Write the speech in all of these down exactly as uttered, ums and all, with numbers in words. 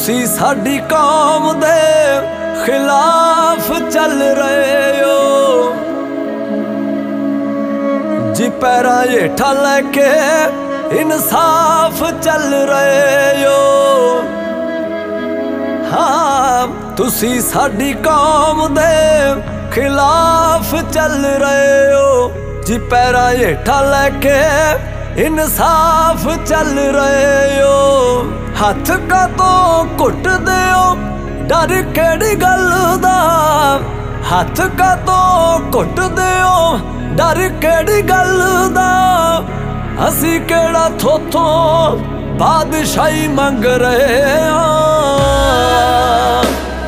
तुसी साडी कौम दे खिलाफ चल रहे हो। जी पैरां हेठा लैके इंसाफ चल रहे हो। हाँ तुसी साडी कौम दे खिलाफ चल रहे हो। जी पैरां हेठा लैके इंसाफ चल रहे हो। हथ का तो घुट दिओ डर केड़ी गल दा। हथ का तो घुट दिओ डर केड़ी गल दा। असी केड़ा थोथों बादशाही मंग रहे हाँ।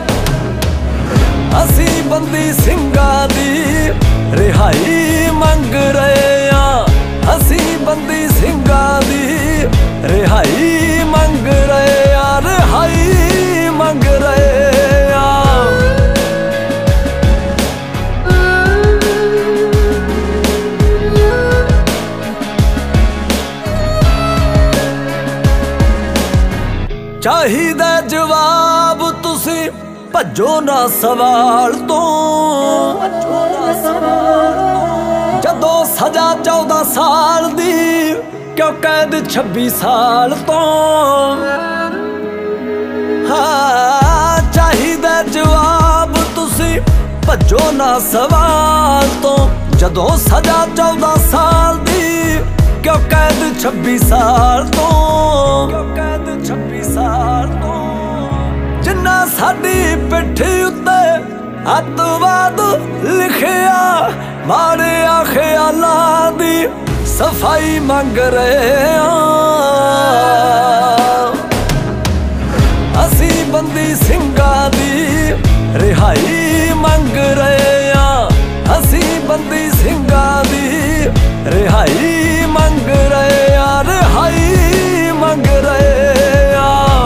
असी बंदी सिंघां दी रिहाई मंग रहे हाँ। असी बंदी सिंघां दी रिहाई मंग रहे हाँ। रिहाई मंग रहे हाँ। चाहिदा जवाब तुसी भज्जो ना सवाल तो। जदों सजा चौदह साल दी क्यों कैद छब्बी साल तो। हाँ चाहिदा जवाब तुसी भज्जो ना सवाल तो। जदों सजा चौदह साल दी क्यों कैद छब्बी साल तो। क्यों कैद छब्बी साल तो। जिन्ना साडी पिट्ठी उत्ते अतवाद लिखिया माड़े ख्यालां दी सफाई मंग रहे हाँ। असी बंदी सिंघां दी रिहाई मंग रहे हाँ। असी बंदी सिंघां दी रिहाई मंग रहे हाँ। रिहाई मंग रहे हाँ।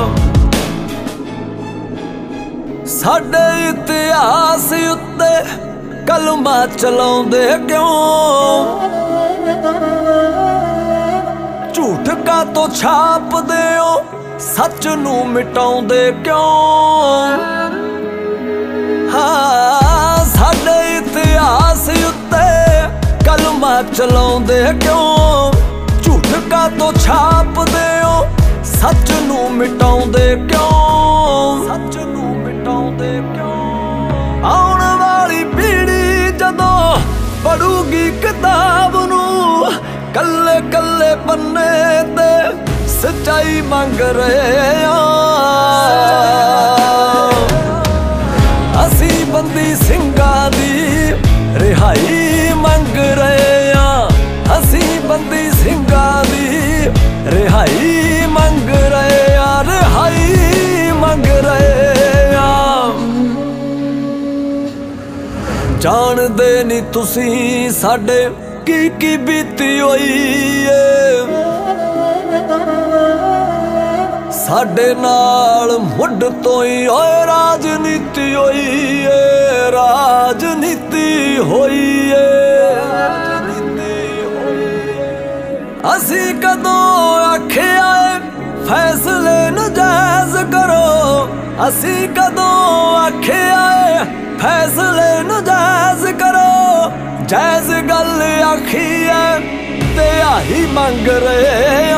साडे इतिहास उत्ते कलमा चलाउंदे क्यों। झूठ का तो छाप दिओ सच नू मिटाउंदे क्यों। हाँ साडे इतिहास उत्ते कलमा चलाउंदे क्यों। झूठ का तो छाप दिओ सच नू मिटाउंदे क्यों। सच नू मिटाउंदे क्यों। आउण वाली पीढ़ी जदों पढ़ूगी किताब नू कल्ले कल्ले पन्ने ते सच्चाई मंग रहे हाँ। असी बंदी सिंघां दी रिहाई मंग रहे हाँ। असी बंदी सिंघां दी रिहाई मंग रहे हाँ। रिहाई मंग रहे हाँ। जाणदे नी तुसी साडे की की बीती होई है। साडे नाल मुढ़ तो ही होए राजनीति होई है। राजनीति होई है। असी कदों आखिया फैसले नजायज करो। असी कदों आखिया फैसले नजायज करो। जायज गल आखी है ते आही मंग रहे